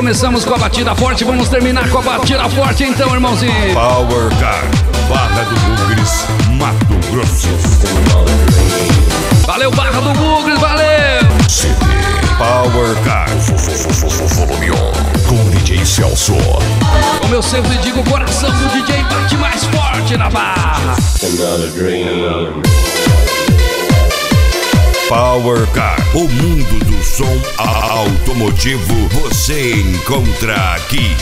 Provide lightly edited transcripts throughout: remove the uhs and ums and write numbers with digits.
Começamos com a batida forte, vamos terminar com a batida forte então, irmãozinho. Power Car, Barra do Bugres, Mato Grosso. Valeu, Barra do Bugres, valeu! CD Power Car, Volume 1, com DJ Celso. Como eu sempre digo, o coração do DJ bate mais forte na barra. Power Car, o mundo do som automotivo, você encontra aqui.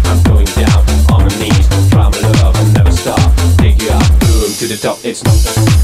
It's not